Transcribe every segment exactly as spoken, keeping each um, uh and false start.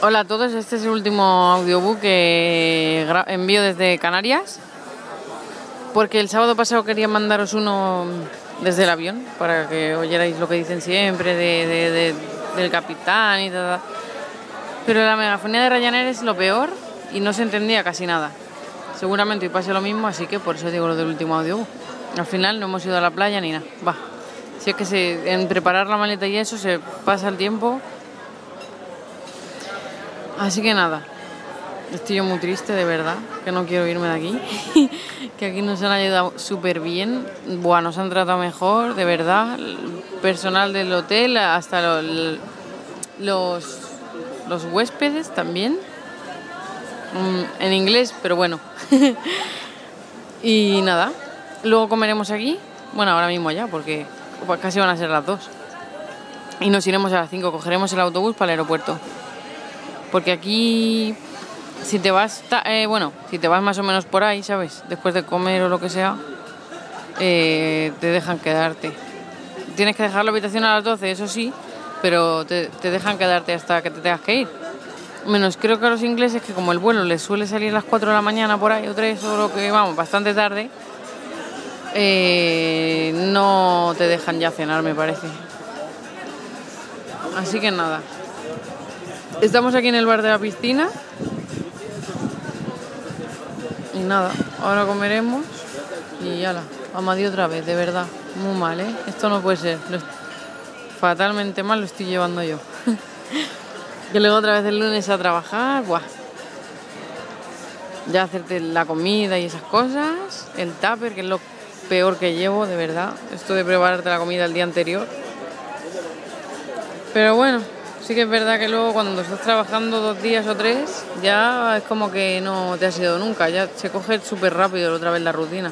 Hola a todos, este es el último audiobook que envío desde Canarias, porque el sábado pasado quería mandaros uno desde el avión para que oyerais lo que dicen siempre de, de, de, del capitán y todo. Pero la megafonía de Ryanair es lo peor y no se entendía casi nada. Seguramente hoy pase lo mismo, así que por eso digo lo del último audiobook. Al final no hemos ido a la playa ni nada. Va. Si es que se, en preparar la maleta y eso se pasa el tiempo. Así que nada, estoy yo muy triste, de verdad, que no quiero irme de aquí. Que aquí nos han ayudado súper bien. Buah, nos han tratado mejor, de verdad. El personal del hotel, hasta los, los, los huéspedes también. En inglés, pero bueno. Y nada, luego comeremos aquí. Bueno, ahora mismo ya, porque casi van a ser las dos. Y nos iremos a las cinco, cogeremos el autobús para el aeropuerto. Porque aquí, si te vas, eh, bueno, si te vas más o menos por ahí, ¿sabes? Después de comer o lo que sea, eh, te dejan quedarte. Tienes que dejar la habitación a las doce, eso sí, pero te, te dejan quedarte hasta que te tengas que ir. Menos creo que a los ingleses, que como el vuelo les suele salir a las cuatro de la mañana por ahí, o tres, o lo que vamos, bastante tarde, eh, no te dejan ya cenar, me parece. Así que nada. Estamos aquí en el bar de la piscina. Y nada, ahora comeremos y ala, amadí otra vez, de verdad. Muy mal, ¿eh? Esto no puede ser. Lo, fatalmente mal lo estoy llevando yo. Que luego otra vez el lunes a trabajar, buah. Ya hacerte la comida y esas cosas. El tupper, que es lo peor que llevo, de verdad. Esto de prepararte la comida el día anterior. Pero bueno, sí que es verdad que luego cuando estás trabajando dos días o tres, ya es como que no te has ido nunca, ya se coge súper rápido otra vez la rutina.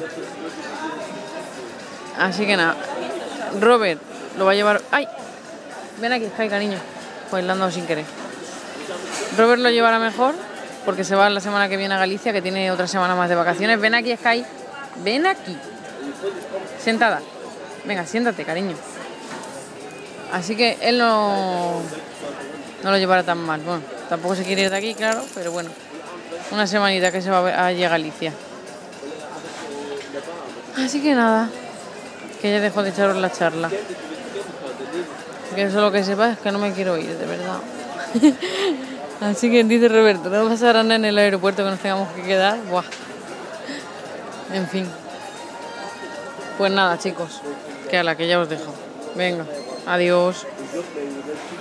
Así que nada, Robert lo va a llevar... ¡Ay! Ven aquí, Sky, cariño. Pues le han dado sin querer. Robert lo llevará mejor, porque se va la semana que viene a Galicia, que tiene otra semana más de vacaciones. Ven aquí, Sky. Ven aquí. Sentada. Venga, siéntate, cariño. Así que él no, no lo llevará tan mal. Bueno, tampoco se quiere ir de aquí, claro, pero bueno. Una semanita que se va allí a Galicia. Así que nada, que ya dejo de echaros la charla. Que eso lo que sepa es que no me quiero ir, de verdad. Así que dice Roberto, no pasará nada en el aeropuerto que nos tengamos que quedar. Buah. En fin. Pues nada, chicos, que a la que ya os dejo. Venga. Adiós.